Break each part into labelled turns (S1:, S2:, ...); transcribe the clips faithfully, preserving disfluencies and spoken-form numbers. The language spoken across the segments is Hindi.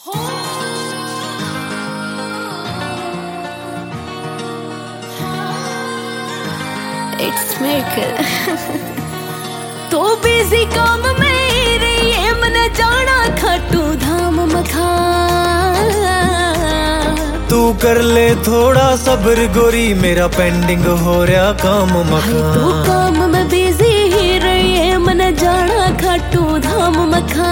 S1: It's Miracle. तो बिजी काम में रही है, मन जाना खाटू धाम मखा।
S2: तू कर ले थोड़ा सब्र गोरी, मेरा पेंडिंग हो रहा काम मखा।
S1: तू काम में बिजी ही रही है, मन जाना खाटू धाम मखा।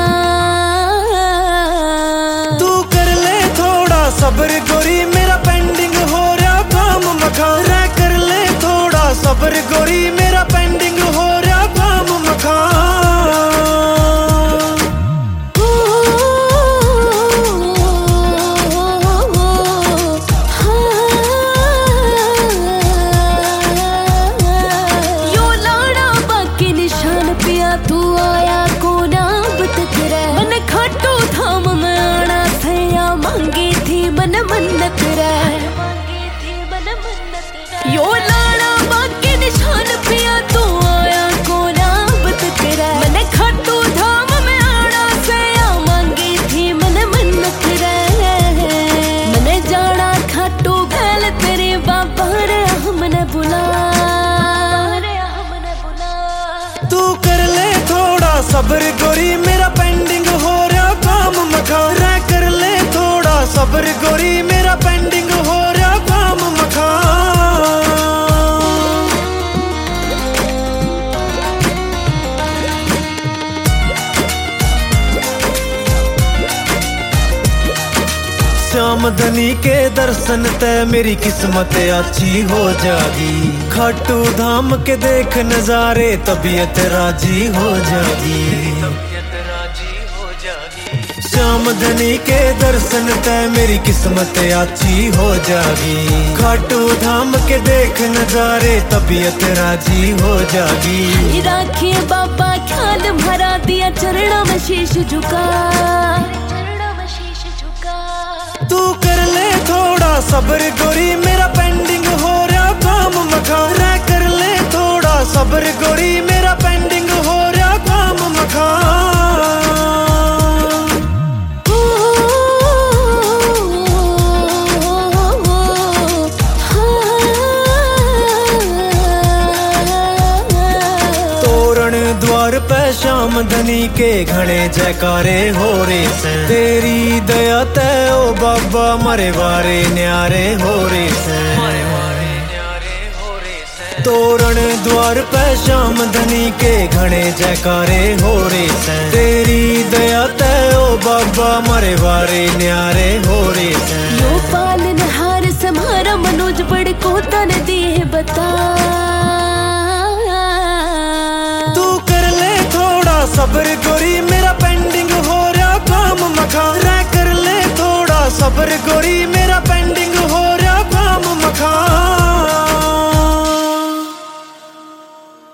S2: तू कर ले थोड़ा सब्र गोरी, मेरा पेंडिंग हो रहा काम मखा। रे कर ले थोड़ा सब्र गोरी, मेरा पेंडिंग हो रहा काम मखा।
S1: यो लाड़ा बाकी निशान पिया, तू आया को ना बतक रे। मन खाटू धाम में आना थे, या मांगी थी मन मन्नत रे। यो लाड़ा बाकी निशान पिया, तू आया को ना बतक रे। मन खाटू धाम में आना थे, या मांगी थी मन मन्नत रे। मन जाना खाटू गैल तेरे बाबा रे, हमने बुला।
S2: तू कर ले थोड़ा सब्र गोरी, मेरा पेंडिंग हो रहा काम मखा। रे कर ले थोड़ा सब्र गोरी, मेरा पेंडिंग हो रहा काम मखा। श्याम धनी के दर्शन ते मेरी किस्मत अच्छी हो जागी। खाटू धाम के देख नजारे, तबीयत राजी हो जागी। श्याम धनी के दर्शन ते मेरी किस्मत अच्छी हो जागी। खाटू धाम के देख नजारे, तबीयत राजी हो जागी।
S1: राखिए बाबा ख्याल भरा दिया, चरणों में शीश झुका।
S2: तू कर ले थोड़ा सब्र गोरी, मेरा पेंडिंग हो रहा काम मखा। रे कर ले थोड़ा सब्र गोरी, मेरा पेंडिंग हो रहा काम मखा। द्वार पे श्याम धनी के घने जयकारे हो रे से। तेरी दया ते ओ बाबा मारे वारे न्यारे हो रे से। तोरण द्वार पे श्याम धनी के घने जयकारे हो रे से। तेरी दया ते ओ बाबा मारे वारे न्यारे हो रे से।
S1: यो पालन हार समारा, मनोज बड़ को तन दिए बता।
S2: सब्र गोरी, मेरा पेंडिंग हो रहा काम मखा। रे कर ले थोड़ा सब्र गोरी, मेरा पेंडिंग हो रहा काम मखा।